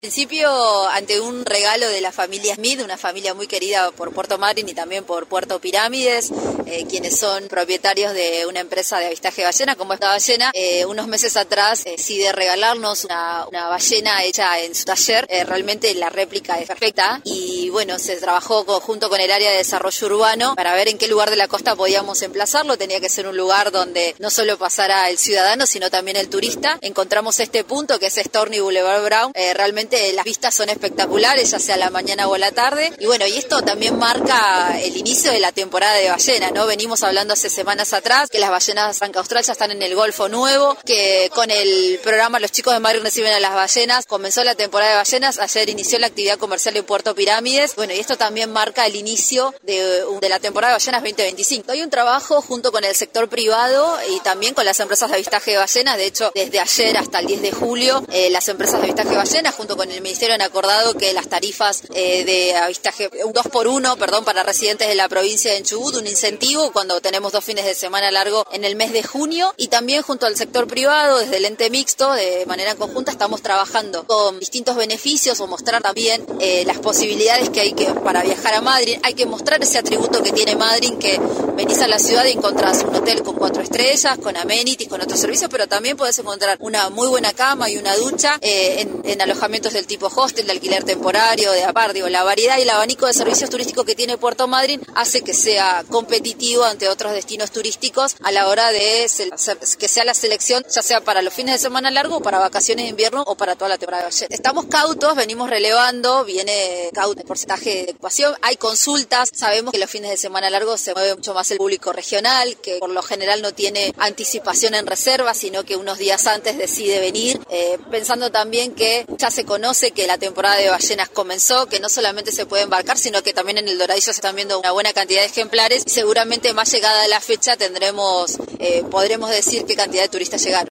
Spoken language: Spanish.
En principio, ante un regalo de la familia Smith, una familia muy querida por Puerto Madryn y también por Puerto Pirámides, quienes son propietarios de una empresa de avistaje de ballena, como esta ballena, unos meses atrás decide regalarnos una ballena hecha en su taller. Realmente la réplica es perfecta y bueno, se trabajó junto con el área de desarrollo urbano para ver en qué lugar de la costa podíamos emplazarlo. Tenía que ser un lugar donde no solo pasara el ciudadano, sino también el turista. Encontramos este punto que es Storney Boulevard Brown. Realmente las vistas son espectaculares, ya sea a la mañana o a la tarde. Y bueno, y esto también marca el inicio de la temporada de ballena, ¿no? Venimos hablando hace semanas atrás que las ballenas franca austral ya están en el Golfo Nuevo, que con el programa Los Chicos de Madryn Reciben a las Ballenas comenzó la temporada de ballenas. Ayer inició la actividad comercial en Puerto Pirámides. Bueno, y esto también marca el inicio de la temporada de ballenas 2025. Hay un trabajo junto con el sector privado y también con las empresas de avistaje de ballenas. De hecho, desde ayer hasta el 10 de julio, las empresas de avistaje de ballenas junto con el Ministerio han acordado que las tarifas de avistaje, un 2x1, para residentes de la provincia de Chubut, un incentivo cuando tenemos 2 fines de semana largo en el mes de junio. Y también junto al sector privado, desde el ente mixto, de manera conjunta, estamos trabajando con distintos beneficios o mostrar también las posibilidades que hay para viajar a Madryn. Hay que mostrar ese atributo que tiene Madryn, que venís a la ciudad y encontrás un hotel con 4 estrellas, con amenities, con otros servicios, pero también podés encontrar una muy buena cama y una ducha en alojamientos del tipo hostel, de alquiler temporario, de apart. La variedad y el abanico de servicios turísticos que tiene Puerto Madryn hace que sea competitivo ante otros destinos turísticos a la hora de que sea la selección, ya sea para los fines de semana largo, o para vacaciones de invierno o para toda la temporada de ballena. Estamos cautos, venimos relevando, viene cauto el porcentaje de ocupación, hay consultas, sabemos que los fines de semana largo se mueve mucho más el público regional, que por lo general no tiene anticipación en reserva, sino que unos días antes decide venir, pensando también que ya se conoce que la temporada de ballenas comenzó, que no solamente se puede embarcar, sino que también en el Doradillo se están viendo una buena cantidad de ejemplares y seguramente más llegada a la fecha podremos decir qué cantidad de turistas llegaron.